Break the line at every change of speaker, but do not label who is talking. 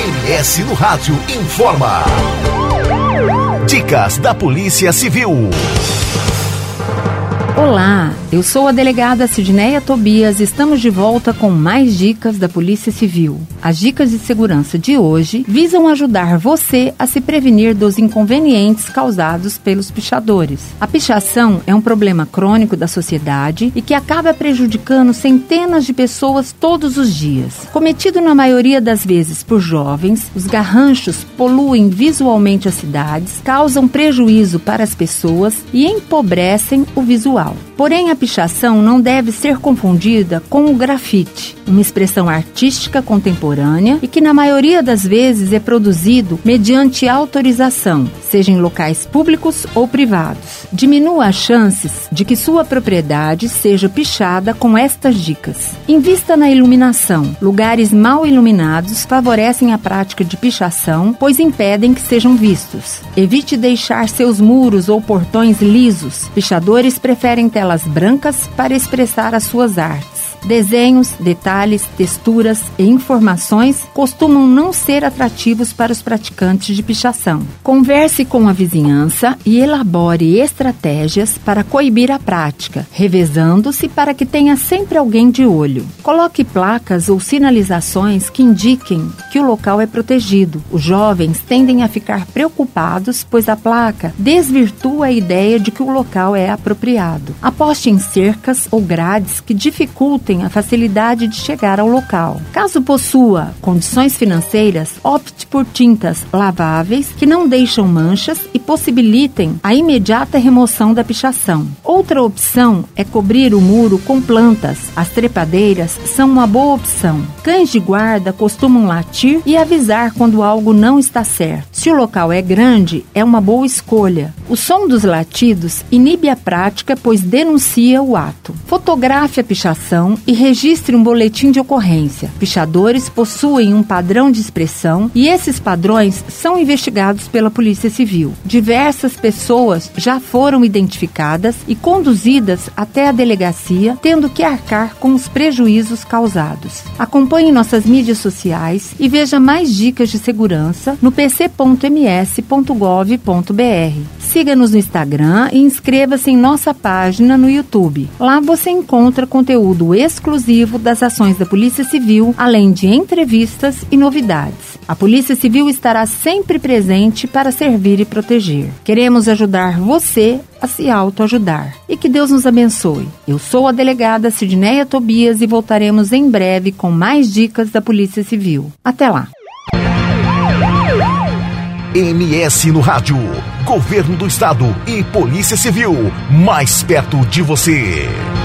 MS no Rádio informa. Dicas da Polícia Civil.
Olá, eu sou a delegada Sidneia Tobias e estamos de volta com mais dicas da Polícia Civil. As dicas de segurança de hoje visam ajudar você a se prevenir dos inconvenientes causados pelos pichadores. A pichação é um problema crônico da sociedade e que acaba prejudicando centenas de pessoas todos os dias. Cometido na maioria das vezes por jovens, os garranchos poluem visualmente as cidades, causam prejuízo para as pessoas e empobrecem o visual. Porém, a pichação não deve ser confundida com o grafite, uma expressão artística contemporânea e que na maioria das vezes é produzido mediante autorização, seja em locais públicos ou privados. Diminua as chances de que sua propriedade seja pichada com estas dicas. Invista na iluminação. Lugares mal iluminados favorecem a prática de pichação, pois impedem que sejam vistos. Evite deixar seus muros ou portões lisos. Pichadores preferem telas brancas para expressar as suas artes. Desenhos, detalhes, texturas e informações costumam não ser atrativos para os praticantes de pichação. Converse com a vizinhança e elabore estratégias para coibir a prática, revezando-se para que tenha sempre alguém de olho. Coloque placas ou sinalizações que indiquem que o local é protegido. Os jovens tendem a ficar preocupados, pois a placa desvirtua a ideia de que o local é apropriado. Aposte em cercas ou grades que dificultem a facilidade de chegar ao local. Caso possua condições financeiras, opte por tintas laváveis que não deixam manchas e possibilitem a imediata remoção da pichação. Outra opção é cobrir o muro com plantas. As trepadeiras são uma boa opção. Cães de guarda costumam latir e avisar quando algo não está certo. Se o local é grande, é uma boa escolha. O som dos latidos inibe a prática, pois denuncia o ato. Fotografe a pichação e registre um boletim de ocorrência. Pichadores possuem um padrão de expressão e esses padrões são investigados pela Polícia Civil. Diversas pessoas já foram identificadas e conduzidas até a delegacia, tendo que arcar com os prejuízos causados. Acompanhe nossas mídias sociais e veja mais dicas de segurança no pc.ms.gov.br. Siga-nos no Instagram e inscreva-se em nossa página no YouTube. Lá você encontra conteúdo exclusivo das ações da Polícia Civil, além de entrevistas e novidades. A Polícia Civil estará sempre presente para servir e proteger. Queremos ajudar você a se autoajudar. E que Deus nos abençoe. Eu sou a delegada Sidneia Tobias e voltaremos em breve com mais dicas da Polícia Civil. Até lá!
MS no Rádio, Governo do Estado e Polícia Civil, mais perto de você.